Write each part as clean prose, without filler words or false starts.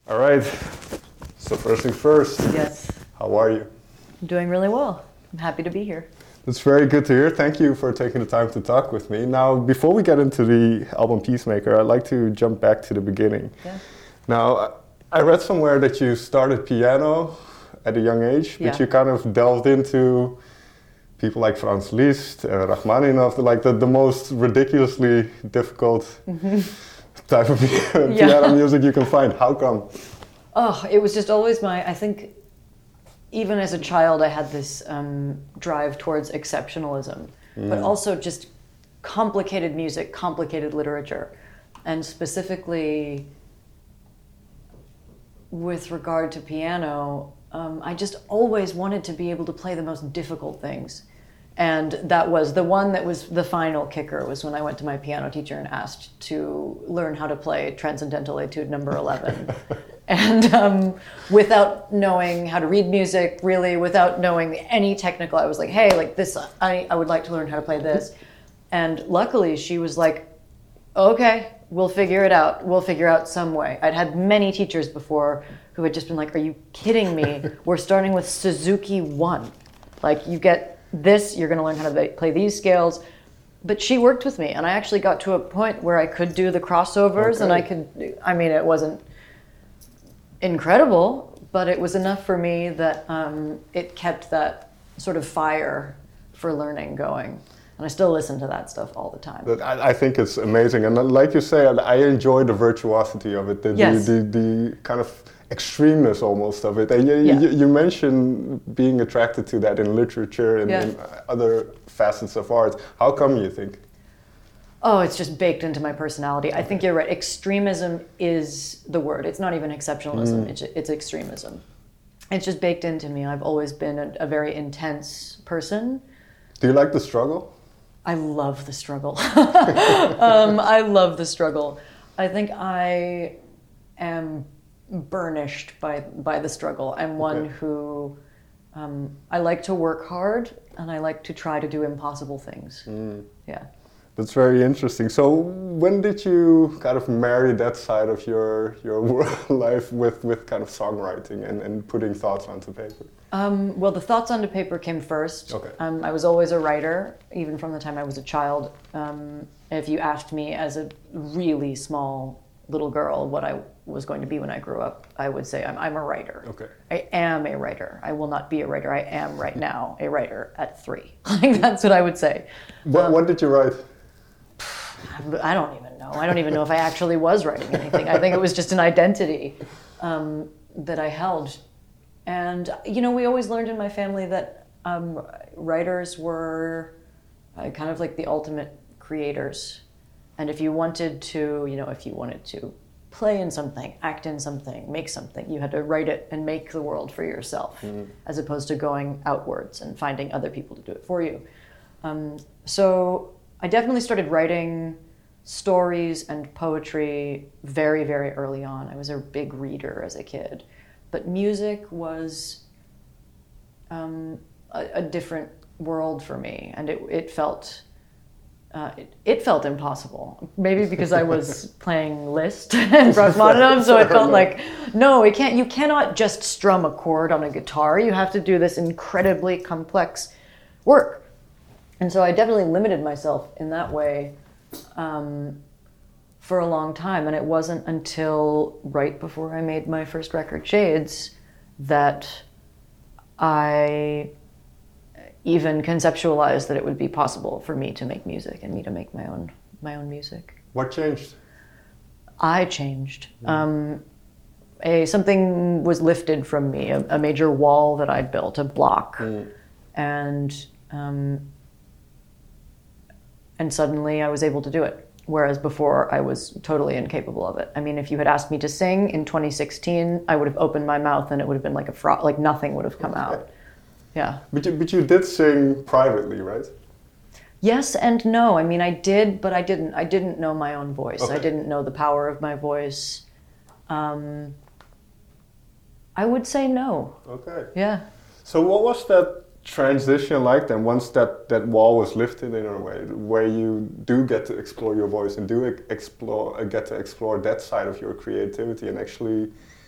All right. So first thing first, Yes, how are you? I'm doing really well. I'm happy to be here. It's very good to hear. Thank you for taking the time to talk with me. Now, before we get into the album Peacemaker, I'd like to jump back to the beginning. Yeah. Now, I read somewhere that you started piano at a young age, but Yeah. you kind of delved into people like Franz Liszt, Rachmaninoff, like the most ridiculously difficult type of piano music you can find. How come? Oh, it was just always I think, even as a child, I had this drive towards exceptionalism, but also just complicated music, complicated literature. And specifically, with regard to piano, I just always wanted to be able to play the most difficult things. And that was the one that was the final kicker, was when I went to my piano teacher and asked to learn how to play Transcendental Etude number 11. And without knowing how to read music, really, without knowing any technical, I was like, hey, like this, I would like to learn how to play this. And luckily she was like, okay, we'll figure it out. We'll figure out some way. I'd had many teachers before who had just been like, are you kidding me? We're starting with Suzuki 1. Like, you get this, you're gonna learn how to play these scales. But she worked with me, and I actually got to a point where I could do the crossovers, and it wasn't incredible, but it was enough for me that it kept that sort of fire for learning going. And I still listen to that stuff all the time. I think it's amazing, and like you say, I enjoy the virtuosity of it, the kind of extremeness almost of it. And you mentioned being attracted to that in literature and in other facets of art. How come, you think? Oh, it's just baked into my personality. I think you're right. Extremism is the word. It's not even exceptionalism. It's extremism. It's just baked into me. I've always been a very intense person. Do you like the struggle? I love the struggle. I love the struggle. I think I am burnished by the struggle. I'm one who, I like to work hard, and I like to try to do impossible things. Yeah. That's very interesting. So when did you kind of marry that side of your life with kind of songwriting and putting thoughts onto paper? Well, the thoughts onto paper came first. Okay. I was always a writer, even from the time I was a child. If you asked me as a really small little girl what I was going to be when I grew up, I would say I'm a writer. Okay. I am a writer. I will not be a writer. I am right now a writer at 3. Like, that's what I would say. What did you write? I don't even know. I don't even know if I actually was writing anything. I think it was just an identity that I held. And, we always learned in my family that writers were kind of like the ultimate creators. And if you wanted to, play in something, act in something, make something, you had to write it and make the world for yourself, as opposed to going outwards and finding other people to do it for you. So I definitely started writing stories and poetry very, very early on. I was a big reader as a kid. But music was a different world for me, and it felt impossible. Maybe because I was playing Liszt and Rachmaninoff, so it felt like, no, you cannot just strum a chord on a guitar. You have to do this incredibly complex work. And so I definitely limited myself in that way for a long time. And it wasn't until right before I made my first record, Shades, that I even conceptualized that it would be possible for me to make music and me to make my own music. What changed? I changed. Something was lifted from me, a major wall that I'd built, a block. And suddenly I was able to do it, whereas before I was totally incapable of it. I mean, if you had asked me to sing in 2016, I would have opened my mouth and it would have been like a frog, like nothing would have come out. Yeah. But you did sing privately, right? Yes and no. I mean, I did, but I didn't. I didn't know my own voice. Okay. I didn't know the power of my voice. I would say no. Okay. Yeah. So what was that transition like then, once that wall was lifted in a way, where you do get to explore your voice and get to explore that side of your creativity and actually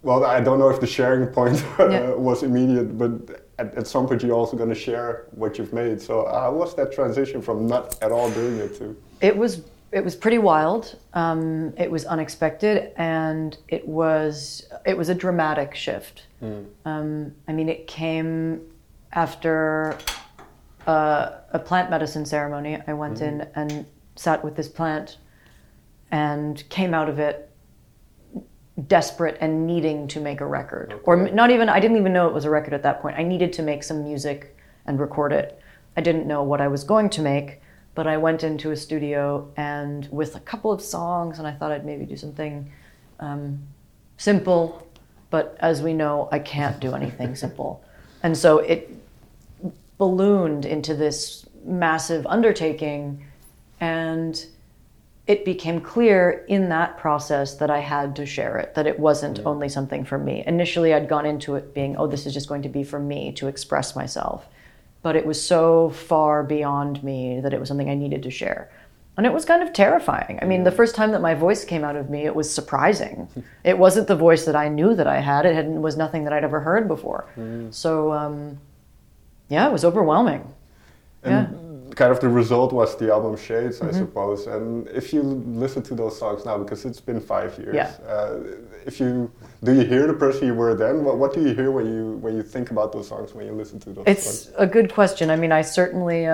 Well, I don't know if the sharing point was immediate, but at some point you're also going to share what you've made. So how was that transition from not at all doing it to? It was pretty wild. It was unexpected, and it was a dramatic shift. I mean, it came after a plant medicine ceremony. I went in and sat with this plant and came out of it desperate and needing to make a record. Okay. Or not even, I didn't even know it was a record at that point. I needed to make some music and record it. I didn't know what I was going to make, but I went into a studio and with a couple of songs, and I thought I'd maybe do something simple, but as we know, I can't do anything simple. And so it ballooned into this massive undertaking, and it became clear in that process that I had to share it, that it wasn't only something for me. Initially, I'd gone into it being, oh, this is just going to be for me to express myself. But it was so far beyond me that it was something I needed to share. And it was kind of terrifying. I mean, the first time that my voice came out of me, it was surprising. It wasn't the voice that I knew that I had. It was nothing that I'd ever heard before. So, yeah, it was overwhelming. And kind of the result was the album Shades, I suppose. And if you listen to those songs now, because it's been 5 years, do you hear the person you were then? What do you hear when you think about those songs, when you listen to those songs? It's a good question. I mean, I certainly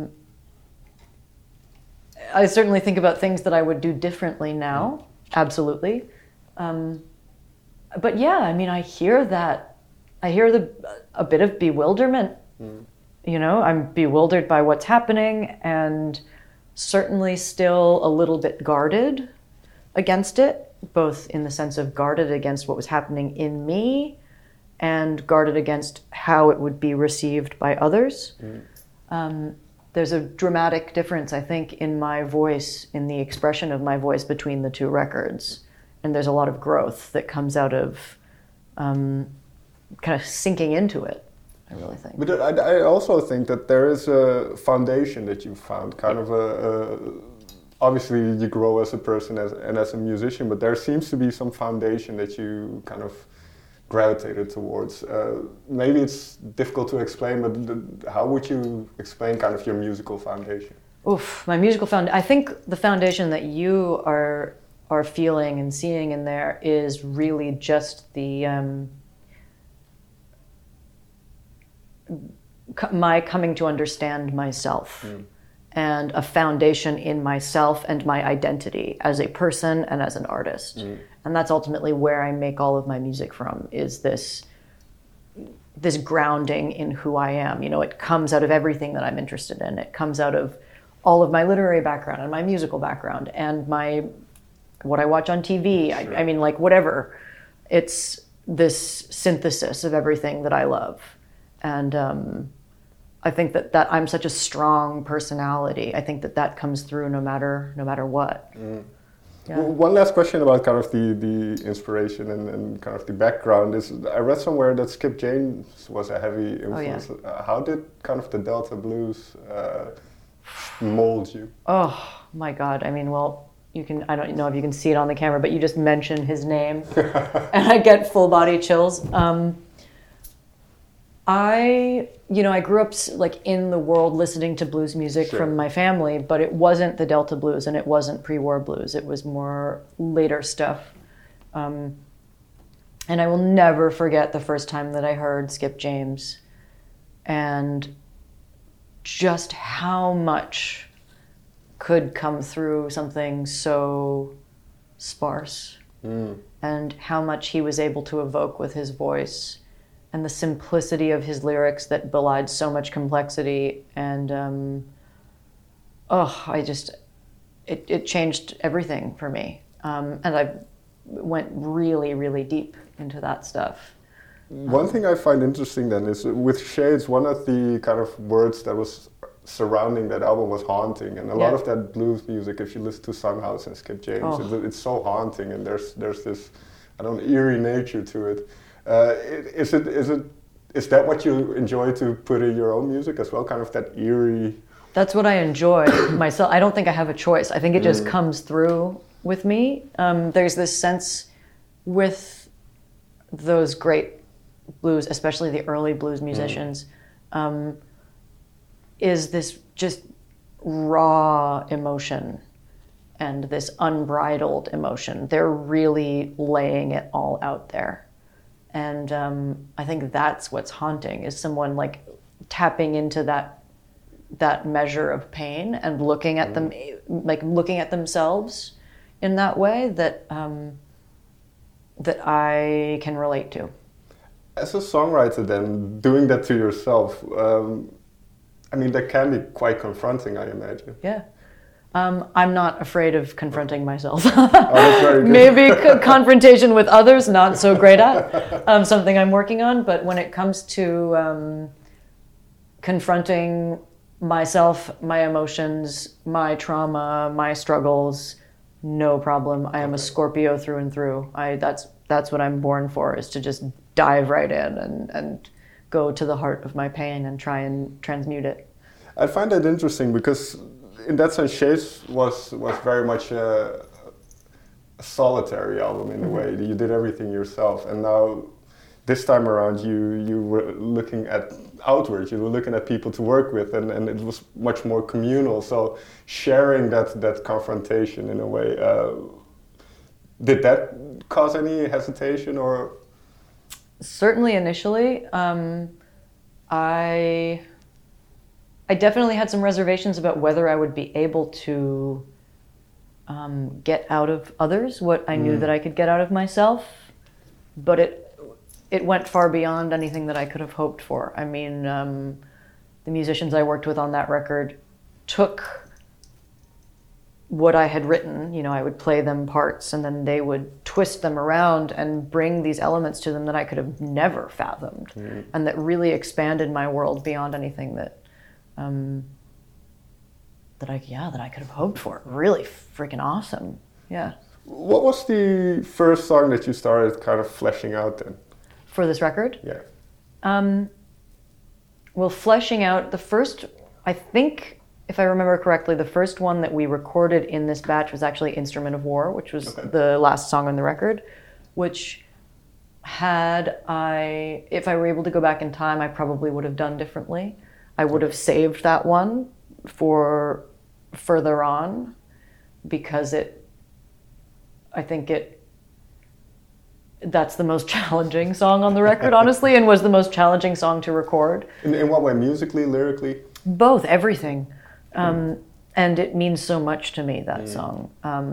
think about things that I would do differently now. Absolutely. But yeah, I mean, I hear a bit of bewilderment. You know, I'm bewildered by what's happening, and certainly still a little bit guarded against it, both in the sense of guarded against what was happening in me and guarded against how it would be received by others. There's a dramatic difference, I think, in my voice, in the expression of my voice between the two records. And there's a lot of growth that comes out of kind of sinking into it. I really think. But I also think that there is a foundation that you found, kind of obviously you grow as a person and as a musician, but there seems to be some foundation that you kind of gravitated towards. Maybe it's difficult to explain, but how would you explain kind of your musical foundation? Oof, my musical foundation. I think the foundation that you are feeling and seeing in there is really just the my coming to understand myself and a foundation in myself and my identity as a person and as an artist. And that's ultimately where I make all of my music from, is this grounding in who I am. You know, it comes out of everything that I'm interested in. It comes out of all of my literary background and my musical background and what I watch on TV. Sure. I mean, like, whatever. It's this synthesis of everything that I love. And I think that I'm such a strong personality. I think that comes through no matter what. Yeah. Well, one last question about kind of the inspiration and kind of the background is, I read somewhere that Skip James was a heavy influence. Oh, yeah. How did kind of the Delta blues mold you? Oh my God! I mean, well, I don't know if you can see it on the camera, but you just mentioned his name, and I get full body chills. I grew up like in the world listening to blues music from my family, but it wasn't the Delta blues and it wasn't pre-war blues. It was more later stuff. And I will never forget the first time that I heard Skip James and just how much could come through something so sparse and how much he was able to evoke with his voice. And the simplicity of his lyrics that belied so much complexity, and it changed everything for me. And I went really, really deep into that stuff. One thing I find interesting then is with Shades, one of the kind of words that was surrounding that album was haunting, and a lot of that blues music, if you listen to Sunghouse and Skip James, it's so haunting, and there's this, eerie nature to it. Is that what you enjoy to put in your own music as well? Kind of that eerie. That's what I enjoy myself. I don't think I have a choice. I think it just comes through with me. There's this sense with those great blues, especially the early blues musicians, is this just raw emotion and this unbridled emotion. They're really laying it all out there. And I think that's what's haunting, is someone like tapping into that measure of pain and looking at them, like looking at themselves in that way that that I can relate to. As a songwriter then, doing that to yourself, I mean, that can be quite confronting, I imagine. Yeah. I'm not afraid of confronting myself. Oh, that's very good. Maybe confrontation with others, not so great at. Something I'm working on. But when it comes to confronting myself, my emotions, my trauma, my struggles, no problem. I am a Scorpio through and through. That's what I'm born for, is to just dive right in and go to the heart of my pain and try and transmute it. I find that interesting because in that sense, Shades was very much a solitary album in a way. You did everything yourself, and now this time around you were looking at outwards. You were looking at people to work with, and it was much more communal. So sharing that confrontation in a way, did that cause any hesitation or? Certainly initially, I definitely had some reservations about whether I would be able to get out of others what I knew that I could get out of myself, but it went far beyond anything that I could have hoped for. I mean, the musicians I worked with on that record took what I had written, you know, I would play them parts and then they would twist them around and bring these elements to them that I could have never fathomed, and that really expanded my world beyond anything that I could have hoped for. Really freaking awesome. Yeah. What was the first song that you started kind of fleshing out then? For this record? Yeah. Well, fleshing out, the first, I think, if I remember correctly, the first one that we recorded in this batch was actually Instrument of War, which was the last song on the record, which if I were able to go back in time, I probably would have done differently. I would have saved that one for further on, because that's the most challenging song on the record, honestly, and was the most challenging song to record. In what way? Musically, lyrically? Both, everything. And it means so much to me, that song.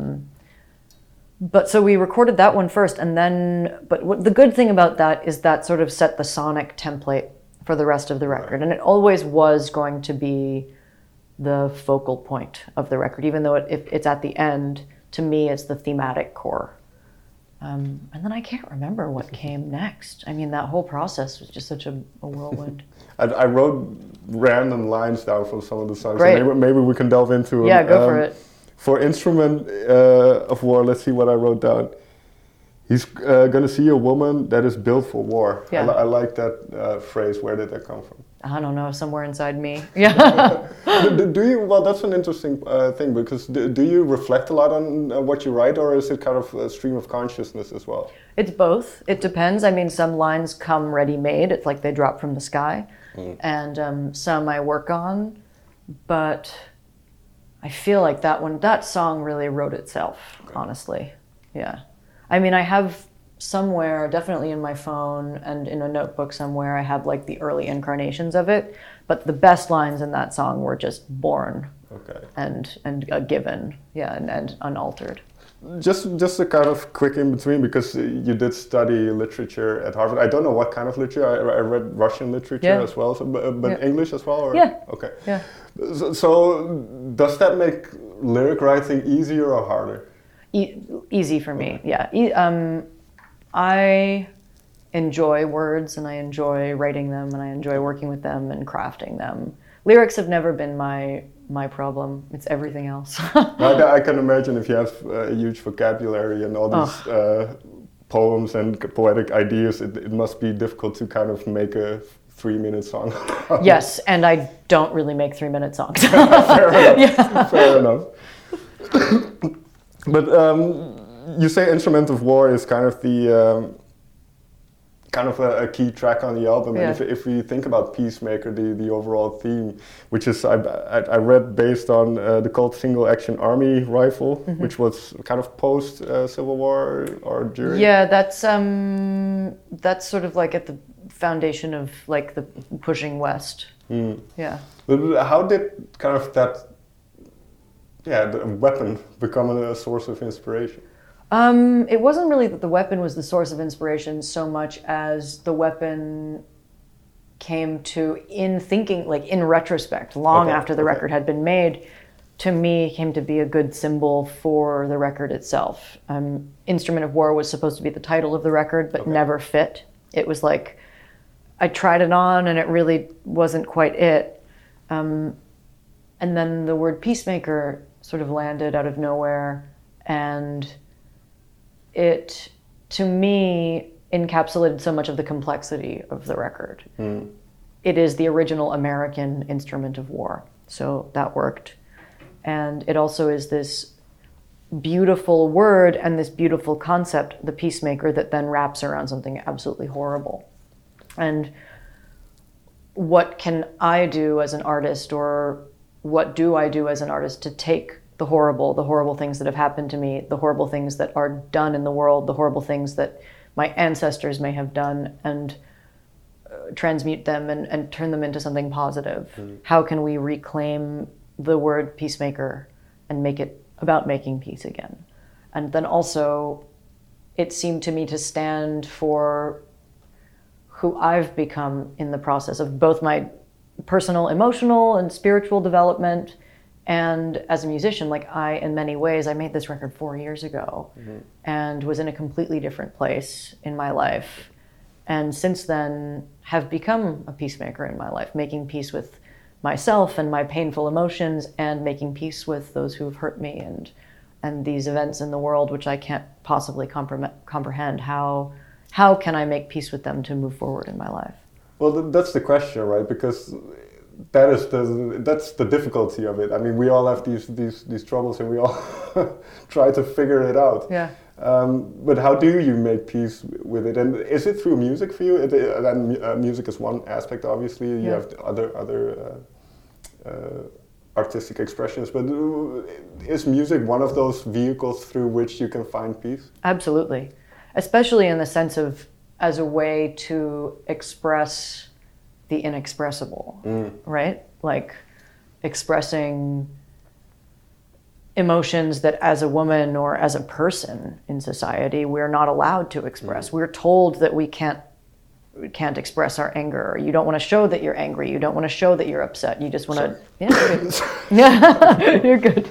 But so we recorded that one first, and then, the good thing about that is that sort of set the sonic template for the rest of the record. And it always was going to be the focal point of the record, even though it's at the end. To me, it's the thematic core. And then I can't remember what came next. I mean, that whole process was just such a whirlwind. I wrote random lines down from some of the songs. Great. Maybe we can delve into them. Yeah, go for it. For Instrument of War, let's see what I wrote down. He's going to see a woman that is built for war. Yeah. I like that phrase. Where did that come from? I don't know, somewhere inside me. Yeah. do you? Well, that's an interesting thing, because do you reflect a lot on what you write, or is it kind of a stream of consciousness as well? It's both. It depends. I mean, some lines come ready-made. It's like they drop from the sky. And some I work on, but I feel like that song really wrote itself, honestly. Yeah. I mean, I have somewhere, definitely in my phone and in a notebook somewhere, I have like the early incarnations of it, but the best lines in that song were just born and given, and unaltered. Just a kind of quick in between, because you did study literature at Harvard. I don't know what kind of literature. I read Russian literature as well, but English as well? Or? Yeah. Okay. Yeah. So does that make lyric writing easier or harder? Easy for me, yeah. I enjoy words, and I enjoy writing them, and I enjoy working with them and crafting them. Lyrics have never been my problem. It's everything else. I can imagine if you have a huge vocabulary and all these poems and poetic ideas, it must be difficult to kind of make a 3-minute song. Yes, and I don't really make 3-minute songs. Fair enough. Yeah. Fair enough. But you say Instrument of War is kind of kind of a key track on the album. Yeah. And if we think about Peacemaker, the overall theme, which is I read based on the cult Single Action Army Rifle, which was kind of post Civil War or during. Yeah, that's sort of like at the foundation of like the pushing west. Yeah. But how did kind of that the weapon become a source of inspiration? It wasn't really that the weapon was the source of inspiration so much as the weapon came to, in thinking, like in retrospect, long after the record had been made, to me came to be a good symbol for the record itself. Instrument of War was supposed to be the title of the record, but never fit. It was like, I tried it on and it really wasn't quite it. And then the word Peacemaker sort of landed out of nowhere, and it, to me, encapsulated so much of the complexity of the record. It is the original American instrument of war, so that worked. And it also is this beautiful word and this beautiful concept, the peacemaker, that then wraps around something absolutely horrible. And what can I do as an artist, or what do I do as an artist to take the horrible things that have happened to me, the horrible things that are done in the world, the horrible things that my ancestors may have done, and transmute them and turn them into something positive? How can we reclaim the word peacemaker and make it about making peace again? And then also, it seemed to me to stand for who I've become in the process of both my personal, emotional, and spiritual development. And as a musician, like in many ways, I made this record 4 years ago and was in a completely different place in my life. And since then have become a peacemaker in my life, making peace with myself and my painful emotions, and making peace with those who have hurt me and these events in the world which I can't possibly comprehend. How can I make peace with them to move forward in my life? Well, that's the question, right? Because that's the difficulty of it. I mean, we all have these troubles, and we all try to figure it out. Yeah. But how do you make peace with it? And is it through music for you? Music is one aspect, obviously. You have other artistic expressions, but is music one of those vehicles through which you can find peace? Absolutely, especially in the sense of as a way to express the inexpressible, right? Like expressing emotions that as a woman or as a person in society, we're not allowed to express. We're told that we can't express our anger. You don't want to show that you're angry. You don't want to show that you're upset. You just want to, you're good.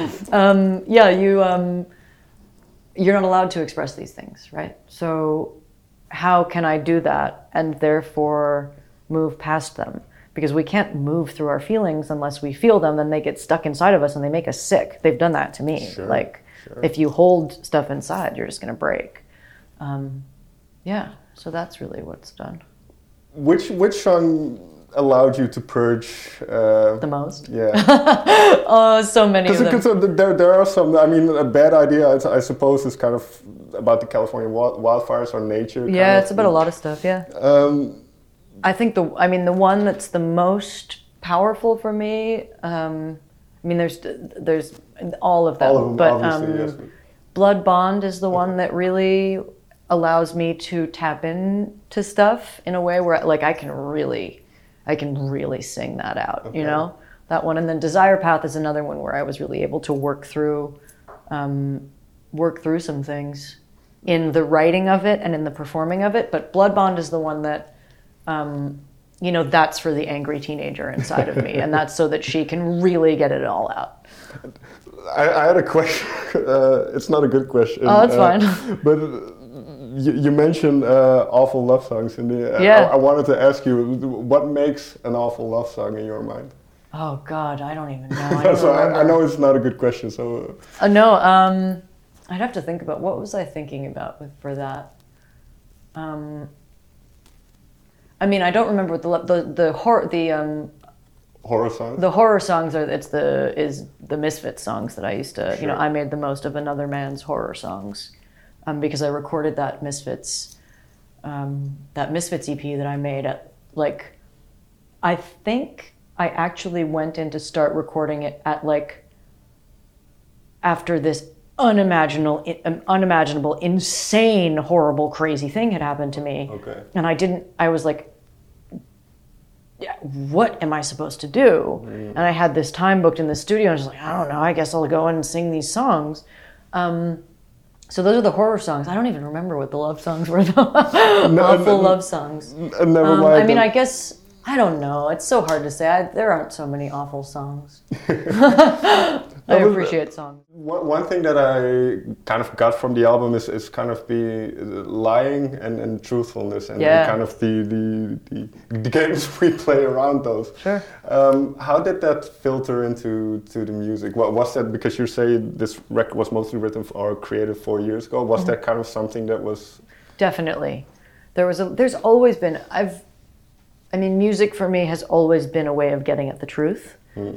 You're not allowed to express these things, right? So how can I do that and therefore move past them? Because we can't move through our feelings unless we feel them. Then they get stuck inside of us and they make us sick. They've done that to me. If you hold stuff inside, you're just going to break. So that's really what's done. Which song allowed you to purge the most? Yeah. Oh, so many of them. Because there are some. I mean, A Bad Idea, I suppose, is kind of about the California wildfires or nature. Yeah, it's about a lot of stuff. Yeah. I think the one that's the most powerful for me. There's all of them, but yes. Blood Bond is the one that really allows me to tap into stuff in a way where like I can really sing that out, you know, that one. And then Desire Path is another one where I was really able to work through some things in the writing of it and in the performing of it. But Blood Bond is the one that, that's for the angry teenager inside of me. And that's so that she can really get it all out. I had a question. It's not a good question. Oh, that's fine. But you mentioned awful love songs. I wanted to ask you, what makes an awful love song in your mind? Oh, God, I don't even know. I know it's not a good question. So no, I'd have to think about, what was I thinking about for that? I don't remember what the horror songs. The horror songs are the Misfits songs that I used to. Sure. I made the most of another man's horror songs, because I recorded that Misfits that Misfits EP that I made at like, I think I actually went in to start recording it at like, after this unimaginable, insane, horrible, crazy thing had happened to me. Okay. And I was like, yeah, what am I supposed to do? And I had this time booked in the studio, and I was like, I don't know, I guess I'll go in and sing these songs. So those are the horror songs. I don't even remember what the love songs were, though. Awful love songs. Never mind. I mean, I guess, I don't know. It's so hard to say. There aren't so many awful songs. I appreciate songs. One thing that I kind of got from the album is kind of the lying and truthfulness and kind of the games we play around those. Sure. How did that filter into the music? What was that? Because you say this record was mostly written or created 4 years ago. Was that kind of something that was? Definitely. There's always been. I mean, music for me has always been a way of getting at the truth.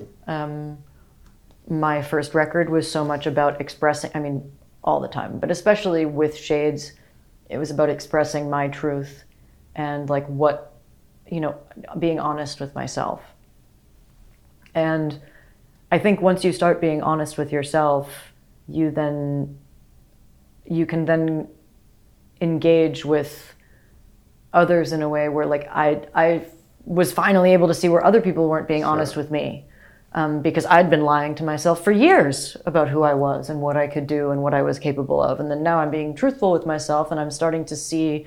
My first record was so much about expressing, I mean, all the time, but especially with Shades, it was about expressing my truth and like what, you know, being honest with myself. And I think once you start being honest with yourself, you can then engage with others in a way where like I was finally able to see where other people weren't being honest with me. Because I'd been lying to myself for years about who I was and what I could do and what I was capable of. And then now I'm being truthful with myself, and I'm starting to see,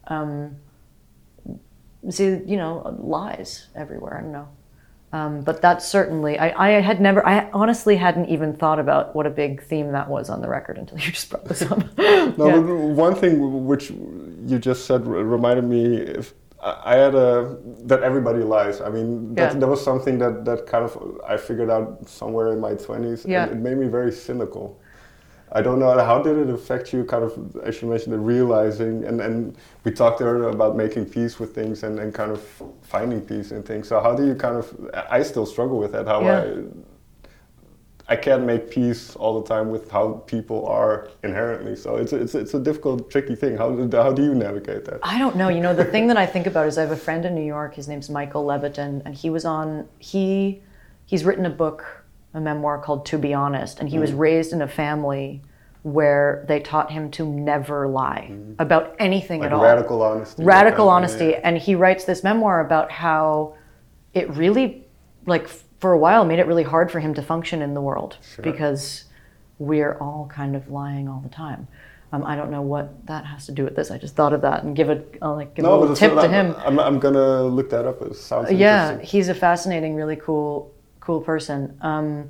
you know, lies everywhere. I don't know. But that's certainly, I honestly hadn't even thought about what a big theme that was on the record until you just brought this up. But one thing which you just said reminded me, I had that everybody lies. I mean, that was something that kind of I figured out somewhere in my 20s. Yeah. And it made me very cynical. I don't know, how did it affect you, kind of, as you mentioned, the realizing, and we talked earlier about making peace with things and kind of finding peace in things. So how do you kind of, I still struggle with that, how I can't make peace all the time with how people are inherently. So it's a difficult, tricky thing. How do you navigate that? I don't know. You know, the thing that I think about is I have a friend in New York. His name's Michael Levitin, and he's written a book, a memoir called To Be Honest, and he was raised in a family where they taught him to never lie about anything at all. Radical honesty. Radical honesty. Yeah. And he writes this memoir about how it really, like, for a while made it really hard for him to function in the world because we're all kind of lying all the time. I don't know what that has to do with this. I just thought of that and give a little tip to him. I'm gonna look that up. It sounds interesting. Yeah, he's a fascinating, really cool person.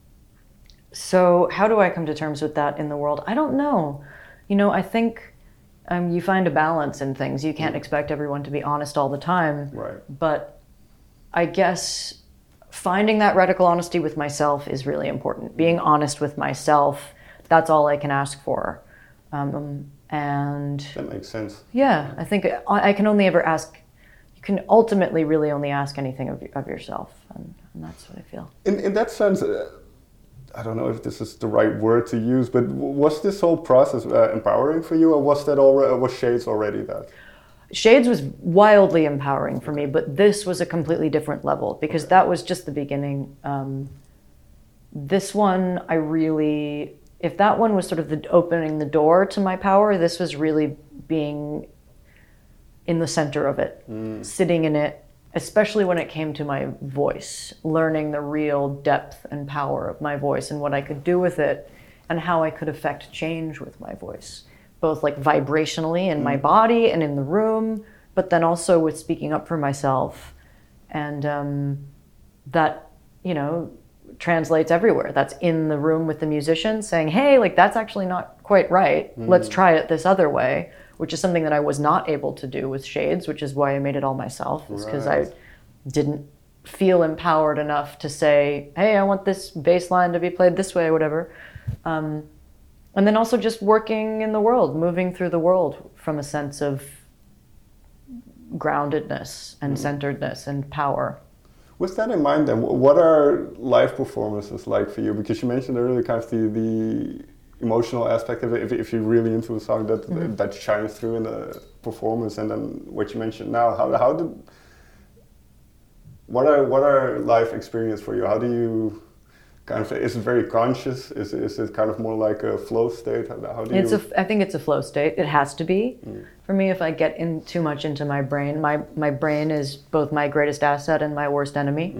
So how do I come to terms with that in the world? I don't know. You know, I think you find a balance in things. You can't expect everyone to be honest all the time. Right. But I guess finding that radical honesty with myself is really important. Being honest with myself, that's all I can ask for. And that makes sense. Yeah, I think I can only ever ask, you can ultimately really only ask anything of yourself. And that's what I feel. In that sense, I don't know if this is the right word to use, but was this whole process empowering for you, or was Shades already that? Shades was wildly empowering for me, but this was a completely different level because that was just the beginning. This one, if that one was sort of opening the door to my power, this was really being in the center of it, sitting in it, especially when it came to my voice, learning the real depth and power of my voice and what I could do with it and how I could affect change with my voice. Both like vibrationally in my body and in the room, but then also with speaking up for myself. And that, you know, translates everywhere. That's in the room with the musicians saying, hey, like that's actually not quite right. Let's try it this other way, which is something that I was not able to do with Shades, which is why I made it all myself, is because I didn't feel empowered enough to say, hey, I want this bass line to be played this way or whatever. And then also just working in the world, moving through the world from a sense of groundedness and centeredness and power. With that in mind then, what are live performances like for you? Because you mentioned earlier kind of the emotional aspect of it, if you're really into a song, that shines through in the performance. And then what you mentioned now, what are life experience for you? How do you kind of, is it very conscious? Is it kind of more like a flow state? How do you? I think it's a flow state. It has to be. For me, if I get in too much into my brain, my brain is both my greatest asset and my worst enemy.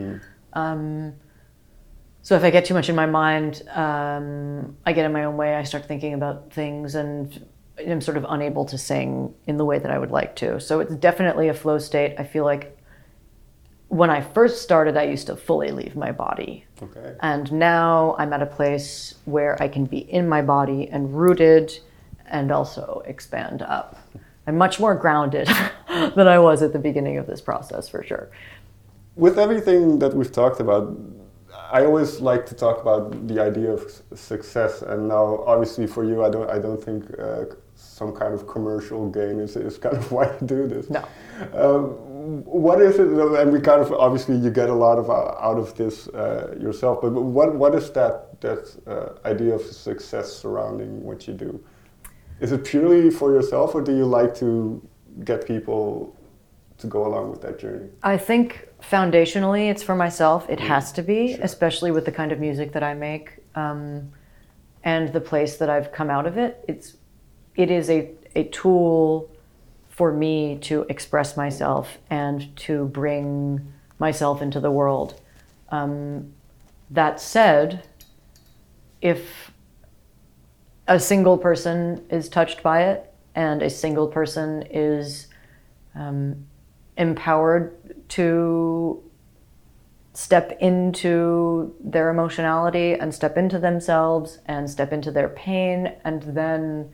So if I get too much in my mind, I get in my own way. I start thinking about things and I'm sort of unable to sing in the way that I would like to. So it's definitely a flow state. I feel like when I first started, I used to fully leave my body. Okay. And now I'm at a place where I can be in my body and rooted and also expand up. I'm much more grounded than I was at the beginning of this process, for sure. With everything that we've talked about, I always like to talk about the idea of success, and now obviously for you, I don't think some kind of commercial gain is kind of why you do this. No. What is it? And we kind of obviously you get a lot of out of this yourself, but what is that idea of success surrounding what you do? Is it purely for yourself, or do you like to get people to go along with that journey? I think foundationally it's for myself. It has to be, sure. Especially with the kind of music that I make and the place that I've come out of it. It is a tool for me to express myself and to bring myself into the world. That said, if a single person is touched by it and a single person is empowered to step into their emotionality and step into themselves and step into their pain and then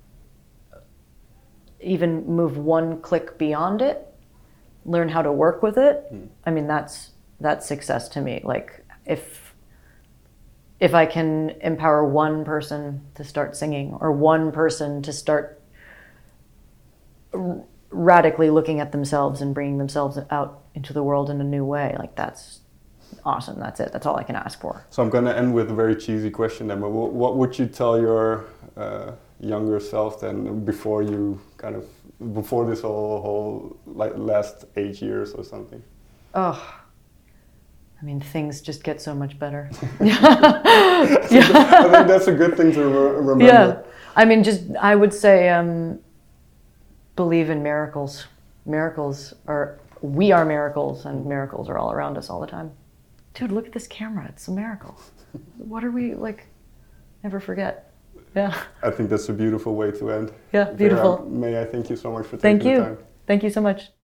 even move one click beyond it, learn how to work with it. I mean, that's success to me. Like if I can empower one person to start singing or one person to start radically looking at themselves and bringing themselves out into the world in a new way, like that's awesome. That's it. That's all I can ask for. So I'm going to end with a very cheesy question then, but what would you tell your younger self then before this whole like last 8 years or something? Oh, I mean, things just get so much better. I think that's a good thing to remember. Yeah, I mean, I would say believe in miracles. We are miracles, and miracles are all around us all the time. Dude, look at this camera. It's a miracle. What are we, like, never forget. Yeah. I think that's a beautiful way to end. Yeah, beautiful. May I thank you so much for taking the time. Thank you so much.